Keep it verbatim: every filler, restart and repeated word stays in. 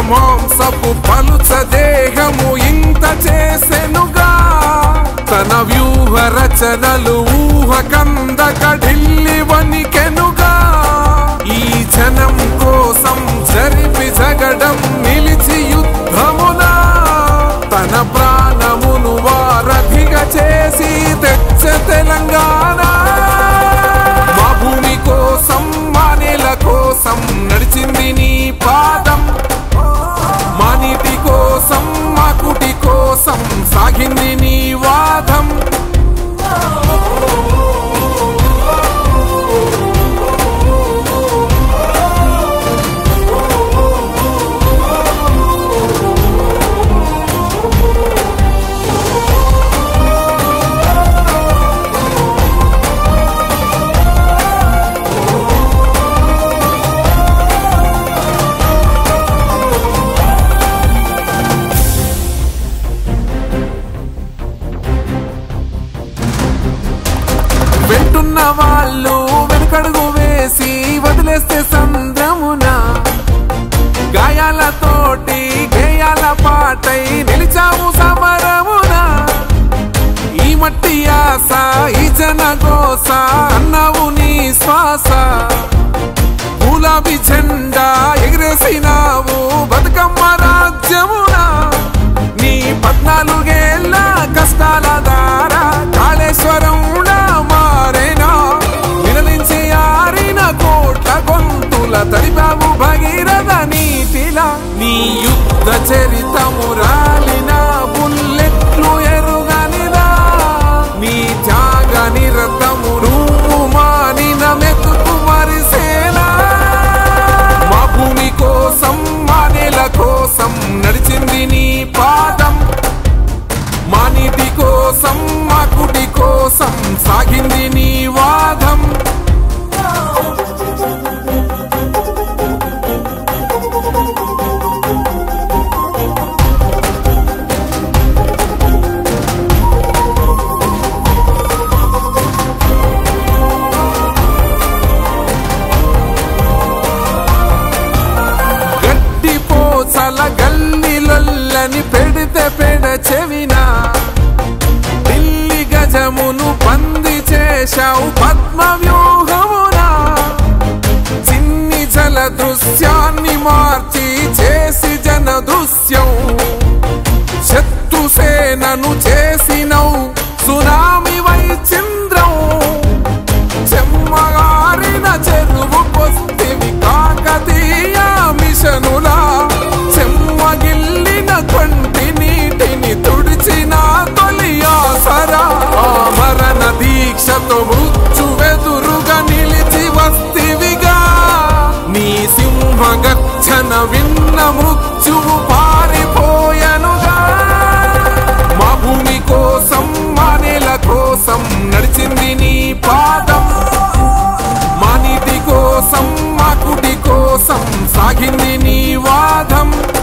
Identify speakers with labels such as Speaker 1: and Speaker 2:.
Speaker 1: మాంసపు పలుచ దేహము ఇంత చేసెనుగా తన వ్యూహ రచనలు ఊహ కందక ఢిల్లి వనికెనుగా ఈ జనం కోసం జరిపి జగడం నిలిచి యుద్ధమునా తన ప్రాణమును వారధిగా చేసి తెచ్చ తెలంగాణ మా భూమి కోసం మా నేల కోసం నడిచింది నీ పాదం మా నీటి కోసం మా కుటి కోసం సాగింది నీ వాదం వెంటున్న వాళ్ళు వెనుకడుగు వేసి వదిలేస్తే సంద్రమున గాయాలతోటి గేయాల పాటై నిలిచాము సమరమున ఈ మట్టి ఆశ ఈ జన గోస అన్నావు నీ శ్వాస గులాబీ జెండా ఎగిరేసినావు బతుకమ్మ రాజ్యమున నీ పద్నాలుగేళ్ల కష్టాల దారా కాళేశ్వరం తడిపావు భగీరథ నీటిలా నీ యుద్ధ చరితము రాలిన బుల్లెట్లు ఎరుగనిదా నీ త్యాగ నిరతము నువ్వు మానిన మెతుకు మరిసేనా మా భూమి కోసం మా నేల కోసం నడిచింది నీ పాదం మా నీటి కోసం మా కుటి కోసం సాగింది నీ వాదం గల్లీలొల్లని పెడితే పెడ చెవినా ఢిల్లీ గజమును బంది చేశావు పద్మ వ్యూహమునా చిన్ని జల దృశ్యాన్ని మార్చి చేసి జన దృశ్యం శత్రు సేనను చేసినవు సునామి వై చింద్రం చెమ్మగారిన చెరువు పొస్తివి కాకతీయ మిషనులా చెమ్మగిల్లిన కొంటి నీటిని తుడిచిన తొలి ఆసరా మరణ దీక్షతో మృత్యువెదురుగా నిలిచి వస్తివిగా నీ సింహ గర్జన విన్న మృత్యువు పారిపోయనుగా మా భూమి కోసం మా నేల కోసం నడిచింది నీ పాదం మా నీటి కోసం మా కుటి కోసం సాగింది నీ వాదం